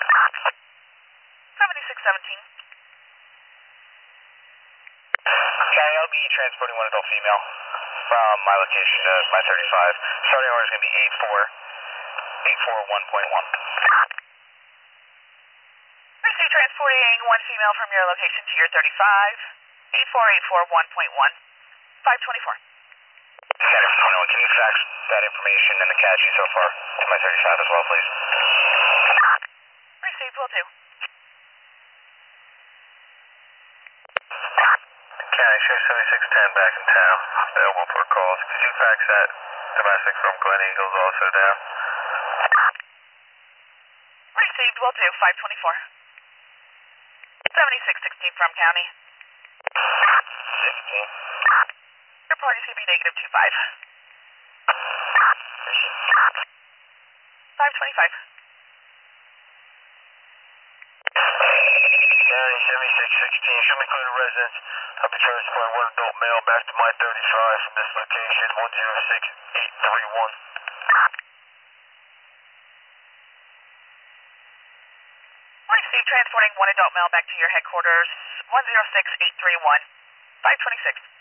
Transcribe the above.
7617. County, I'll be transporting one adult female from my location to my 35. Starting order is going to be 841.1. Receive transporting one female from your location to your 35. 84841.1. 524. County 21, can you fax that information and the CAD sheet so far to my 35 as well, please? Received, will do. County, show 7610 back in town. Available for calls. Could you fax that domestic from Glen Eagles also down? Received, will do. 524. 7616 from county. 16. Report is going to be negative 25. 525. County 7616, show me clear to residence. I'll be transporting one adult male back to my 35 from this location, 106831. Receive transporting one adult male back to your headquarters, 106831. 526.